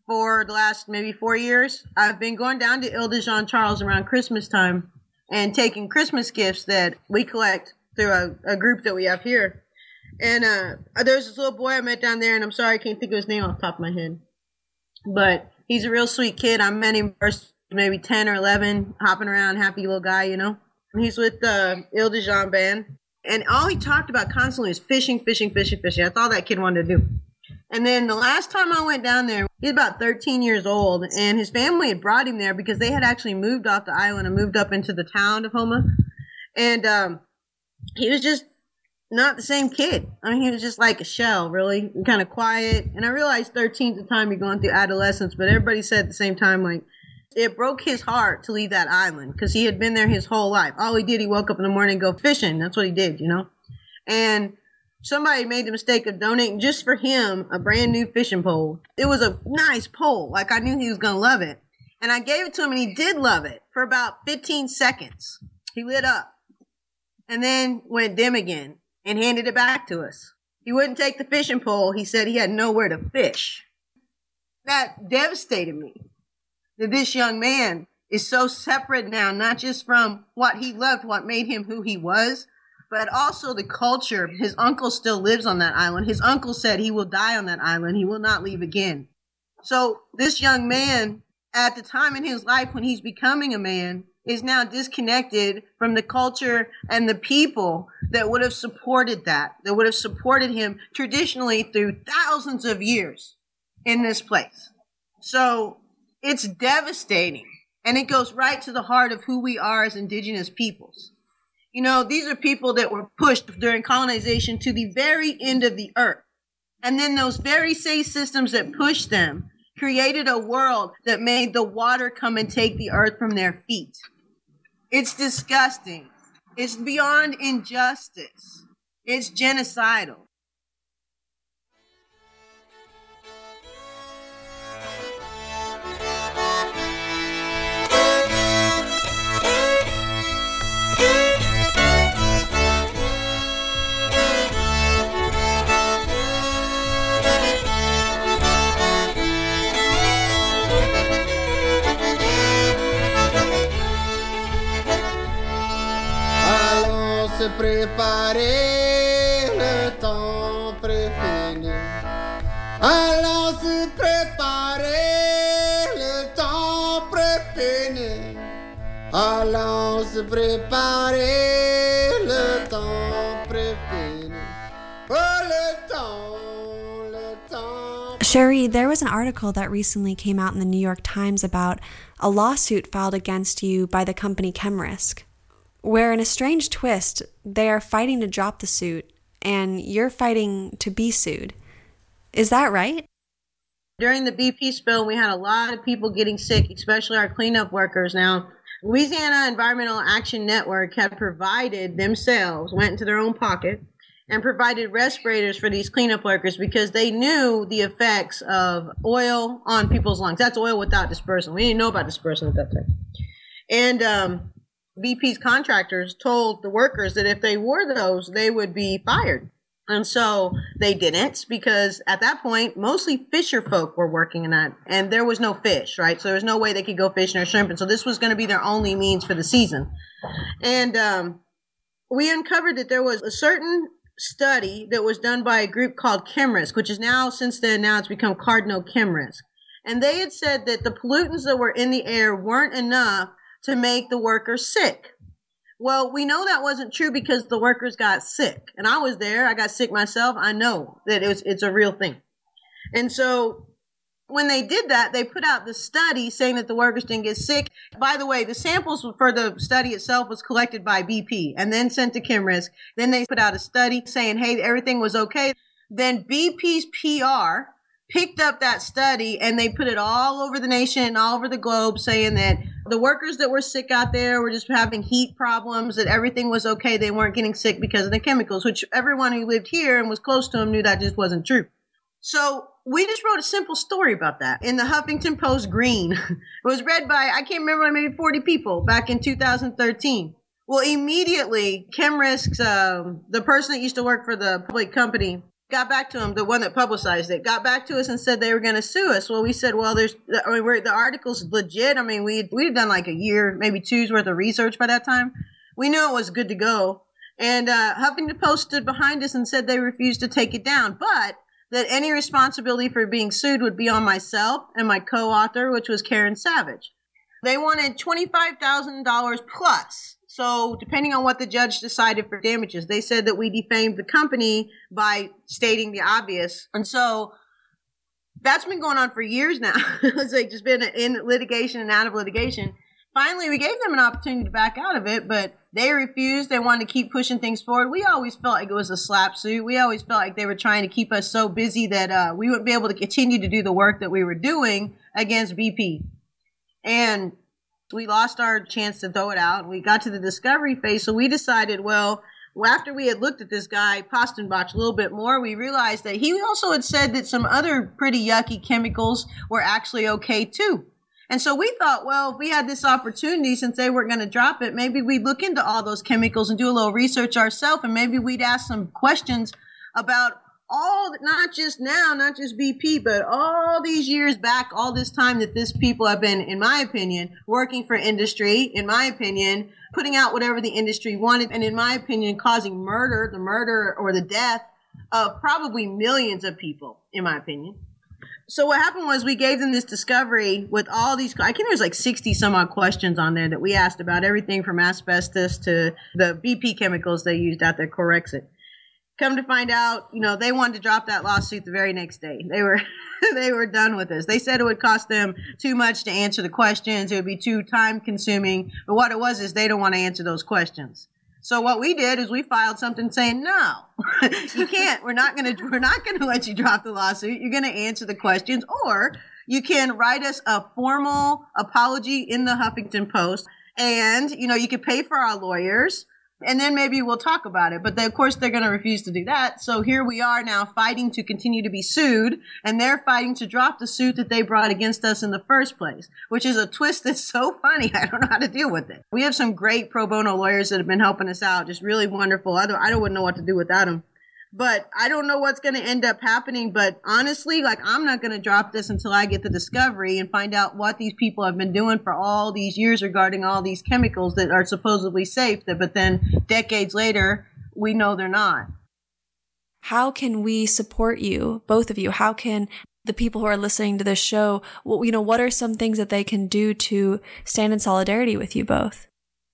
for the last maybe four years, I've been going down to Ile de Jean Charles around Christmas time and taking Christmas gifts that we collect through a, a group that we have here. And uh, there's this little boy I met down there, and I'm sorry I can't think of his name off the top of my head. But he's a real sweet kid. I met him first maybe ten or eleven, hopping around, happy little guy, you know. And he's with the Ile de Jean band. And all he talked about constantly is fishing, fishing, fishing, fishing. That's all that kid wanted to do. And then the last time I went down there, he's about thirteen years old, and his family had brought him there because they had actually moved off the island and moved up into the town of Houma. And um, he was just not the same kid. I mean, he was just like a shell, really, kind of quiet. And I realized thirteen's the time you're going through adolescence, but everybody said at the same time, like, it broke his heart to leave that island because he had been there his whole life. All he did, he woke up in the morning and go fishing. That's what he did, you know? And somebody made the mistake of donating just for him a brand new fishing pole. It was a nice pole. Like, I knew he was going to love it. And I gave it to him, and he did love it for about fifteen seconds. He lit up and then went dim again and handed it back to us. He wouldn't take the fishing pole. He said he had nowhere to fish. That devastated me. That this young man is so separate now, not just from what he loved, what made him who he was, but also the culture. His uncle still lives on that island. His uncle said he will die on that island. He will not leave again. So this young man, at the time in his life when he's becoming a man, is now disconnected from the culture and the people that would have supported that, that would have supported him traditionally through thousands of years in this place. So it's devastating, and it goes right to the heart of who we are as indigenous peoples. You know, these are people that were pushed during colonization to the very end of the earth. And then those very same systems that pushed them created a world that made the water come and take the earth from their feet. It's disgusting. It's beyond injustice. It's genocidal. Se préparer, le temps préfini. Allons se préparer, le temps préfini. Allons se préparer, le temps préfini. Oh, le temps, le temps. Sherry, there was an article that recently came out in the New York Times about a lawsuit filed against you by the company ChemRisk, where in a strange twist, they are fighting to drop the suit, and you're fighting to be sued. Is that right? During the B P spill, we had a lot of people getting sick, especially our cleanup workers. Now, Louisiana Environmental Action Network had provided themselves, went into their own pocket, and provided respirators for these cleanup workers because they knew the effects of oil on people's lungs. That's oil without dispersant. We didn't know about dispersant at that time. And um, B P's contractors told the workers that if they wore those, they would be fired. And so they didn't, because at that point, mostly fisher folk were working in that, and there was no fish, right? So there was no way they could go fishing or shrimping. So this was going to be their only means for the season. And um, we uncovered that there was a certain study that was done by a group called ChemRisk, which is now, since then, now it's become Cardinal ChemRisk. And they had said that the pollutants that were in the air weren't enough to make the workers sick. Well, we know that wasn't true because the workers got sick. And I was there. I got sick myself. I know that it was, it's a real thing. And so when they did that, they put out the study saying that the workers didn't get sick. By the way, the samples for the study itself was collected by B P and then sent to ChemRisk. Then they put out a study saying, hey, everything was okay. Then B P's P R picked up that study and they put it all over the nation and all over the globe saying that the workers that were sick out there were just having heat problems, that everything was okay. They weren't getting sick because of the chemicals, which everyone who lived here and was close to them knew that just wasn't true. So we just wrote a simple story about that in the Huffington Post Green. It was read by, I can't remember, maybe forty people back in two thousand thirteen. Well, immediately, ChemRisk's, um, the person that used to work for the public company, got back to them, the one that publicized it, got back to us and said they were going to sue us. Well, we said, well, there's, I mean, we're, the article's legit. I mean, we we'd done like a year, maybe two's worth of research by that time. We knew it was good to go. And uh, Huffington Post stood behind us and said they refused to take it down, but that any responsibility for being sued would be on myself and my co-author, which was Karen Savage. They wanted twenty-five thousand dollars plus. So depending on what the judge decided for damages, they said that we defamed the company by stating the obvious. And so that's been going on for years now. It's like just been in litigation and out of litigation. Finally, we gave them an opportunity to back out of it, but they refused. They wanted to keep pushing things forward. We always felt like it was a slap suit. We always felt like they were trying to keep us so busy that uh, we wouldn't be able to continue to do the work that we were doing against B P. And we lost our chance to throw it out. We got to the discovery phase, so we decided, well, after we had looked at this guy, Postenbach, a little bit more, we realized that he also had said that some other pretty yucky chemicals were actually okay too. And so we thought, well, if we had this opportunity, since they weren't going to drop it, maybe we'd look into all those chemicals and do a little research ourselves, and maybe we'd ask some questions about all, not just now, not just B P, but all these years back, all this time that this people have been, in my opinion, working for industry, in my opinion, putting out whatever the industry wanted, and in my opinion, causing murder, the murder or the death of probably millions of people, in my opinion. So what happened was we gave them this discovery with all these, I think there's like sixty some odd questions on there that we asked about everything from asbestos to the B P chemicals they used out there, Corexit. Come to find out, you know, they wanted to drop that lawsuit the very next day. They were they were done with this. They said it would cost them too much to answer the questions. It would be too time consuming. But what it was is they don't want to answer those questions. So what we did is we filed something saying, no, you can't. We're not going to, we're not going to let you drop the lawsuit. You're going to answer the questions, or you can write us a formal apology in the Huffington Post, and, you know, you can pay for our lawyers, and then maybe we'll talk about it. But they, of course, they're going to refuse to do that. So here we are now fighting to continue to be sued, and they're fighting to drop the suit that they brought against us in the first place, which is a twist that's so funny. I don't know how to deal with it. We have some great pro bono lawyers that have been helping us out, just really wonderful. I don't, I don't know what to do without them. But I don't know what's going to end up happening. But honestly, like, I'm not going to drop this until I get the discovery and find out what these people have been doing for all these years regarding all these chemicals that are supposedly safe, that, but then decades later, we know they're not. How can we support you, both of you? How can the people who are listening to this show, well, you know, what are some things that they can do to stand in solidarity with you both?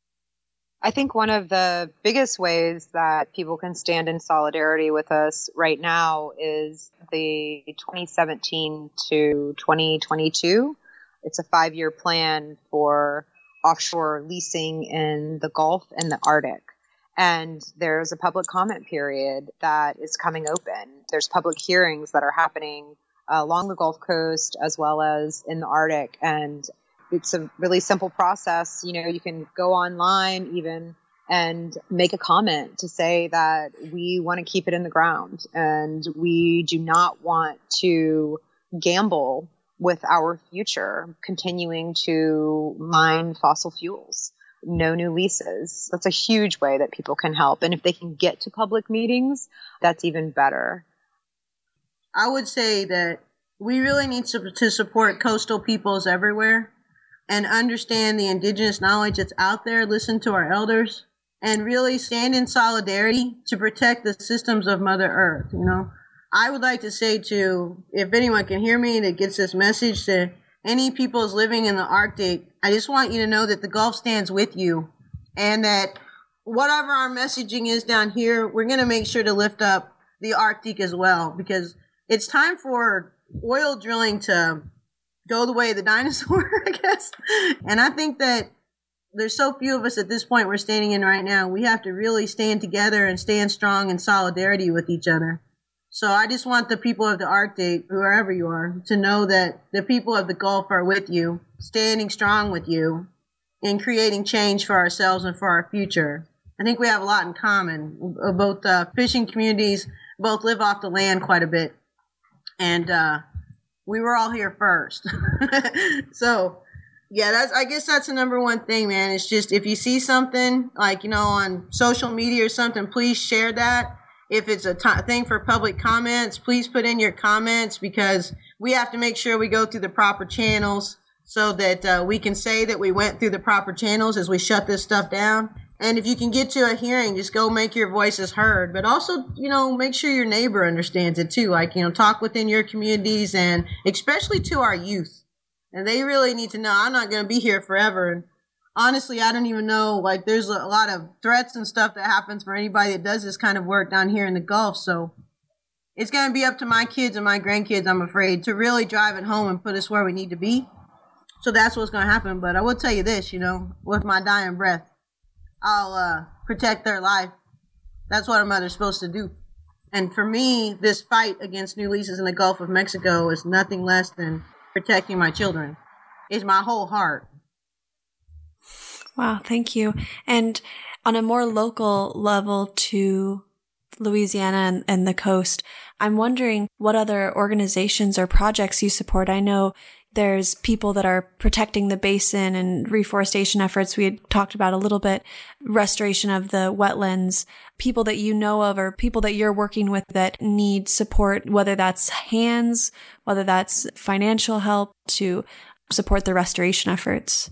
I think one of the biggest ways that people can stand in solidarity with us right now is the twenty seventeen to twenty twenty-two. It's a five-year plan for offshore leasing in the Gulf and the Arctic. And there's a public comment period that is coming open. There's public hearings that are happening uh, along the Gulf Coast as well as in the Arctic. And it's a really simple process. You know, you can go online even and make a comment to say that we want to keep it in the ground and we do not want to gamble with our future, continuing to mine fossil fuels. No new leases. That's a huge way that people can help. And if they can get to public meetings, that's even better. I would say that we really need to, to support coastal peoples everywhere and understand the indigenous knowledge that's out there, listen to our elders, and really stand in solidarity to protect the systems of Mother Earth. You know, I would like to say to, if anyone can hear me that gets this message, to any peoples living in the Arctic, I just want you to know that the Gulf stands with you, and that whatever our messaging is down here, we're going to make sure to lift up the Arctic as well, because it's time for oil drilling to go the way of the dinosaur, I guess. And I think that there's so few of us at this point we're standing in right now. We have to really stand together and stand strong in solidarity with each other. So I just want the people of the Arctic, wherever you are, to know that the people of the Gulf are with you, standing strong with you, in creating change for ourselves and for our future. I think we have a lot in common. Both uh, fishing communities both live off the land quite a bit. And uh, we were all here first. So, yeah, that's, I guess that's the number one thing, man. It's just, if you see something, like, you know, on social media or something, please share that. If it's a t- thing for public comments, please put in your comments, because we have to make sure we go through the proper channels so that uh, we can say that we went through the proper channels as we shut this stuff down. And if you can get to a hearing, just go make your voices heard. But also, you know, make sure your neighbor understands it too. Like, you know, talk within your communities, and especially to our youth. And they really need to know, I'm not going to be here forever. And honestly, I don't even know, like, there's a lot of threats and stuff that happens for anybody that does this kind of work down here in the Gulf. So it's going to be up to my kids and my grandkids, I'm afraid, to really drive it home and put us where we need to be. So that's what's going to happen. But I will tell you this, you know, with my dying breath, I'll uh, protect their life. That's what a mother's supposed to do. And for me, this fight against new leases in the Gulf of Mexico is nothing less than protecting my children. It's my whole heart. Wow, thank you. And on a more local level to Louisiana and, and the coast, I'm wondering what other organizations or projects you support. I know there's people that are protecting the basin and reforestation efforts. We had talked about a little bit, restoration of the wetlands, people that you know of or people that you're working with that need support, whether that's hands, whether that's financial help to support the restoration efforts.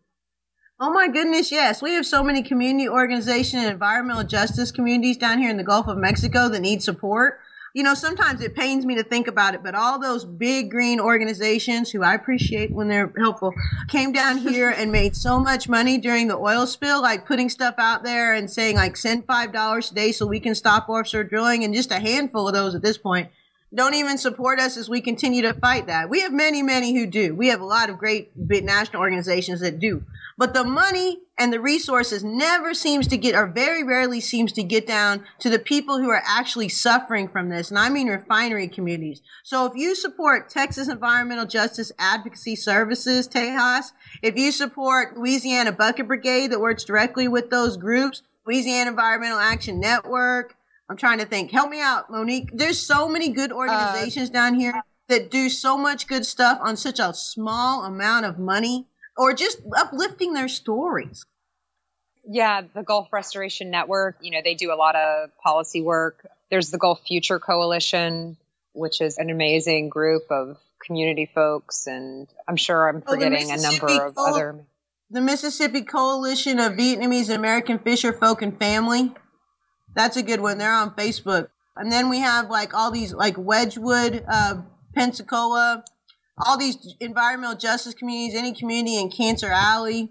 Oh my goodness, yes. We have so many community organization and environmental justice communities down here in the Gulf of Mexico that need support. You know, sometimes it pains me to think about it, but all those big green organizations, who I appreciate when they're helpful, came down here and made so much money during the oil spill, like putting stuff out there and saying, like, send five dollars today so we can stop offshore drilling. And just a handful of those at this point don't even support us as we continue to fight that. We have many, many who do. We have a lot of great big national organizations that do. But the money and the resources never seems to get, or very rarely seems to get down to the people who are actually suffering from this. And I mean refinery communities. So if you support Texas Environmental Justice Advocacy Services, Tejas, if you support Louisiana Bucket Brigade that works directly with those groups, Louisiana Environmental Action Network, I'm trying to think. Help me out, Monique. There's so many good organizations uh, down here that do so much good stuff on such a small amount of money, or just uplifting their stories. Yeah, the Gulf Restoration Network, you know, they do a lot of policy work. There's the Gulf Future Coalition, which is an amazing group of community folks. And I'm sure I'm forgetting oh, a number of Co- other. The Mississippi Coalition of Vietnamese American Fisher Folk and Family. That's a good one. They're on Facebook. And then we have like all these, like Wedgwood, uh, Pensacola, all these environmental justice communities, any community in Cancer Alley,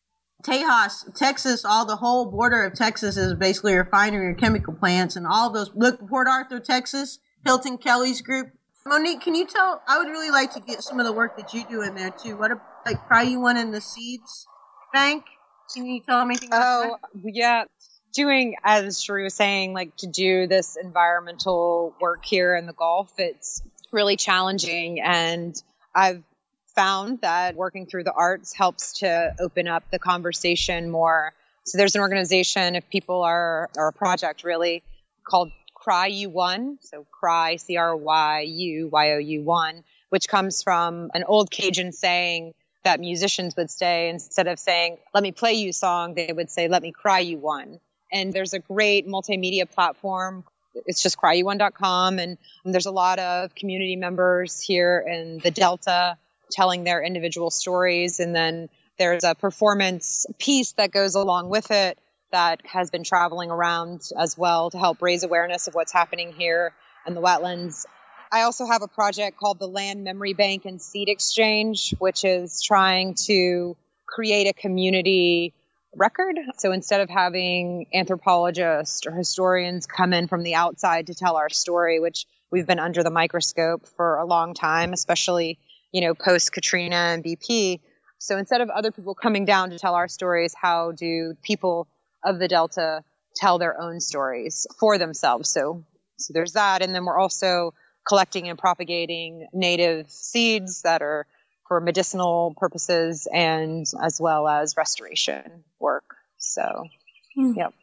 Tejas, Texas, all the whole border of Texas is basically a refinery or chemical plants, and all those, look, Port Arthur, Texas, Hilton Kelly's group. Monique, can you tell, I would really like to get some of the work that you do in there too. What, like, Cry You One in the Seeds Bank? Can you tell me anything about oh, that? Oh, yeah. Doing, as Sheree was saying, like to do this environmental work here in the Gulf, it's really challenging. And I've found that working through the arts helps to open up the conversation more. So there's an organization, if people are, or a project really, called Cry You One. So Cry, C R Y U Y O U one, which comes from an old Cajun saying that musicians would say, instead of saying, let me play you a song, they would say, let me cry you one. And there's a great multimedia platform. It's just cry you one dot com. And, and there's a lot of community members here in the Delta telling their individual stories. And then there's a performance piece that goes along with it that has been traveling around as well to help raise awareness of what's happening here in the wetlands. I also have a project called the Land Memory Bank and Seed Exchange, which is trying to create a community record. So instead of having anthropologists or historians come in from the outside to tell our story, which we've been under the microscope for a long time, especially, you know, post Katrina and B P. So instead of other people coming down to tell our stories, how do people of the Delta tell their own stories for themselves? So, so there's that. And then we're also collecting and propagating native seeds that are for medicinal purposes and as well as restoration work. So, mm. yep.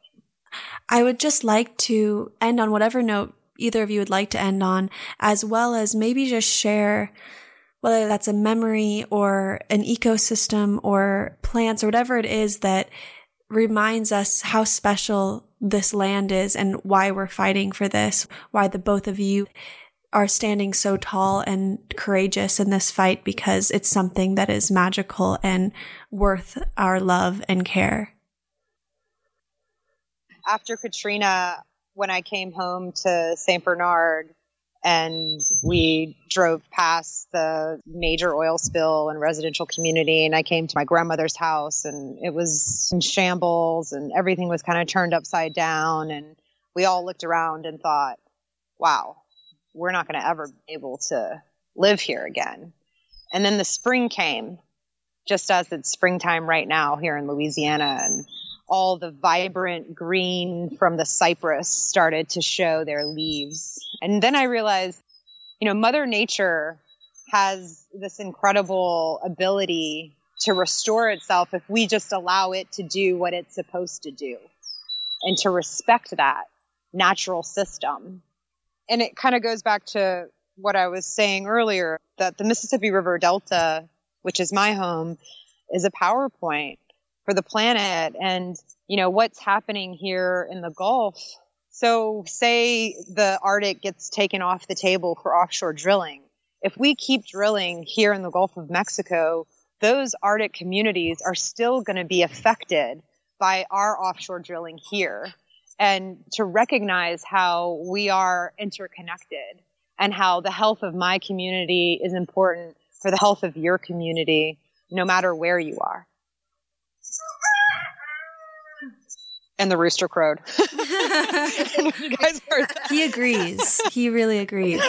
I would just like to end on whatever note either of you would like to end on, as well as maybe just share whether that's a memory or an ecosystem or plants or whatever it is that reminds us how special this land is and why we're fighting for this, why the both of you are standing so tall and courageous in this fight, because it's something that is magical and worth our love and care. After Katrina, when I came home to Saint Bernard and we drove past the major oil spill and residential community, and I came to my grandmother's house and it was in shambles and everything was kind of turned upside down, and we all looked around and thought, wow, we're not going to ever be able to live here again. And then the spring came, just as it's springtime right now here in Louisiana, and all the vibrant green from the cypress started to show their leaves. And then I realized, you know, Mother Nature has this incredible ability to restore itself if we just allow it to do what it's supposed to do and to respect that natural system. And it kind of goes back to what I was saying earlier, that the Mississippi River Delta, which is my home, is a power point for the planet. And, you know, what's happening here in the Gulf. So say the Arctic gets taken off the table for offshore drilling. If we keep drilling here in the Gulf of Mexico, those Arctic communities are still going to be affected by our offshore drilling here. And to recognize how we are interconnected and how the health of my community is important for the health of your community, no matter where you are. And the rooster crowed. You guys heard that. He agrees. He really agrees.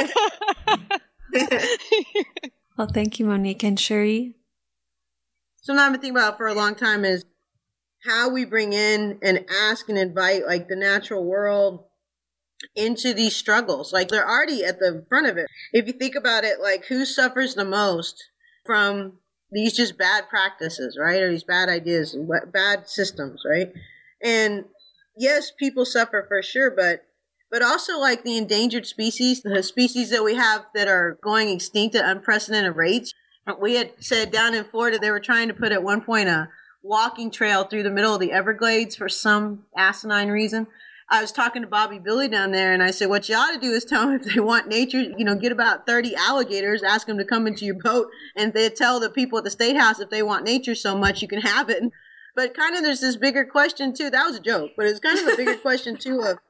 Well, thank you, Monique. And Cherie? Something I've been thinking about for a long time is how we bring in and ask and invite like the natural world into these struggles. Like they're already at the front of it. If you think about it, like who suffers the most from these just bad practices, right? Or these bad ideas and bad systems, right? And yes, people suffer for sure, but but also like the endangered species, the species that we have that are going extinct at unprecedented rates. We had said down in Florida, they were trying to put at one point a walking trail through the middle of the Everglades for some asinine reason. I was talking to Bobby Billy down there, and I said, what you ought to do is tell them if they want nature, you know, get about thirty alligators, ask them to come into your boat, and they tell the people at the State House if they want nature so much, you can have it. But kind of there's this bigger question, too. That was a joke, but it's kind of a bigger question, too, of,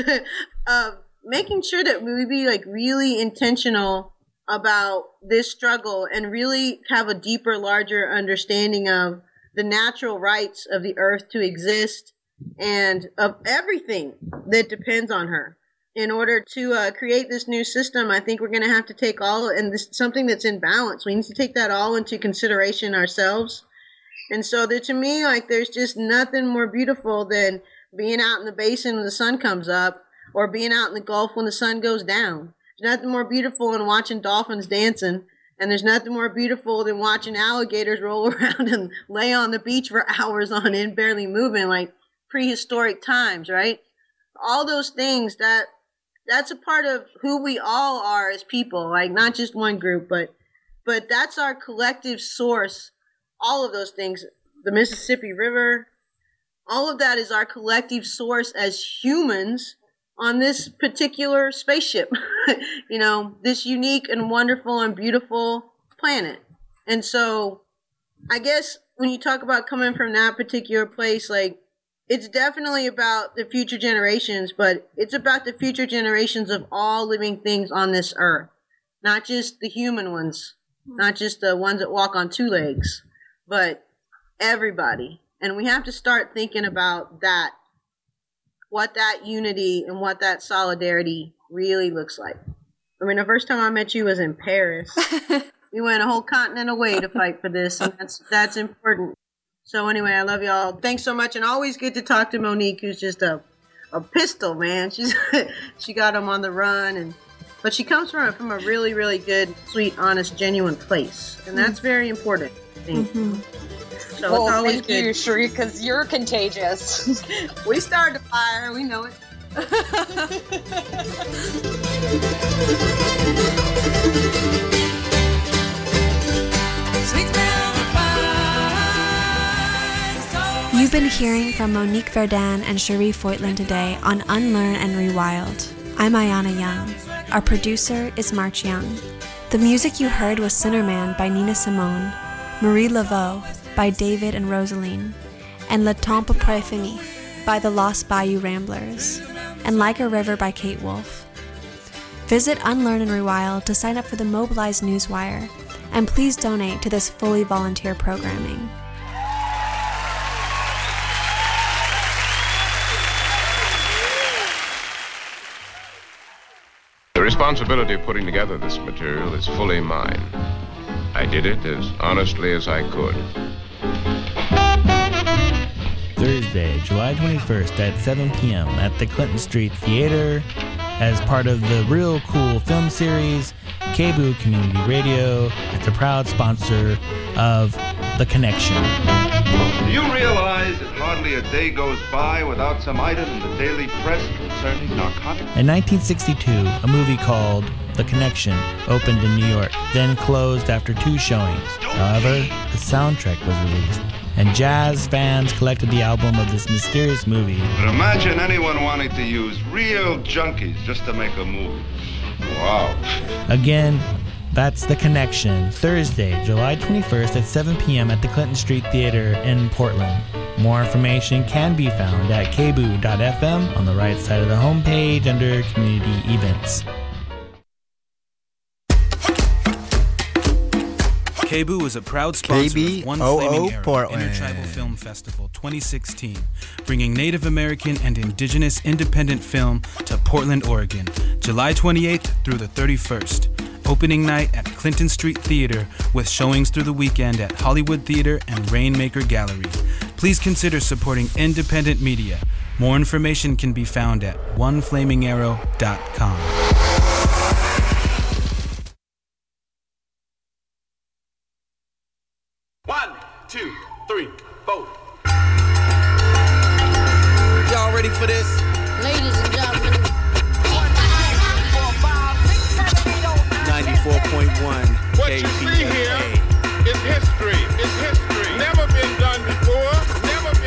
of making sure that we be, like, really intentional about this struggle and really have a deeper, larger understanding of the natural rights of the earth to exist and of everything that depends on her. In order to uh, create this new system, I think we're going to have to take all, and this something that's in balance. We need to take that all into consideration ourselves. And so that to me, like, there's just nothing more beautiful than being out in the basin when the sun comes up or being out in the Gulf when the sun goes down. There's nothing more beautiful than watching dolphins dancing. And there's nothing more beautiful than watching alligators roll around and lay on the beach for hours on end, barely moving, like prehistoric times, right? All those things, that that's a part of who we all are as people, like not just one group, but but that's our collective source. All of those things, the Mississippi River, all of that is our collective source as humans on this particular spaceship, you know, this unique and wonderful and beautiful planet. And so I guess when you talk about coming from that particular place, like, it's definitely about the future generations, but it's about the future generations of all living things on this earth, not just the human ones, not just the ones that walk on two legs, but everybody. And we have to start thinking about that, what that unity and what that solidarity really looks like. I mean, the first time I met you was in Paris. We went a whole continent away to fight for this, and that's that's important. So anyway, I love y'all. Thanks so much, and always good to talk to Monique, who's just a a pistol, man. She's she got them on the run, and but she comes from from a really, really good, sweet, honest, genuine place, and that's very important, I think. Mm-hmm. So well, it's always thank good. you, Cherie, because you're contagious. We started the fire. We know it. You've been hearing from Monique Verdun and Cherie Foytlin today on Unlearn and Rewild. I'm Ayana Young. Our producer is March Young. The music you heard was Sinnerman by Nina Simone, Marie Laveau by David and Rosaline, and Le Temps Après Fini by the Lost Bayou Ramblers, and Like a River by Kate Wolf. Visit Unlearn and Rewild to sign up for the Mobilize Newswire, and please donate to this fully volunteer programming. The responsibility of putting together this material is fully mine. I did it as honestly as I could. Thursday, July twenty-first at seven p.m. at the Clinton Street Theater as part of the Real Cool film series. K B O O Community Radio is a proud sponsor of The Connection. Do you realize that hardly a day goes by without some item in the daily press concerning narcotics? In nineteen sixty-two, a movie called The Connection opened in New York, then closed after two showings. However, the soundtrack was released, and jazz fans collected the album of this mysterious movie. But imagine anyone wanting to use real junkies just to make a movie. Wow. Again, that's The Connection, Thursday, July twenty-first at seven p.m. at the Clinton Street Theater in Portland. More information can be found at k b o o dot f m on the right side of the homepage under Community Events. K B O O is a proud sponsor K B O O of One Flaming Arrow Portland. Intertribal Film Festival twenty sixteen, bringing Native American and Indigenous independent film to Portland, Oregon, July twenty-eighth through the thirty-first. Opening night at Clinton Street Theater with showings through the weekend at Hollywood Theater and Rainmaker Gallery. Please consider supporting independent media. More information can be found at one flaming arrow dot com. One, two, three, four. Y'all ready for this? Ladies and gentlemen. ninety-four point one What you see here is history. It's history.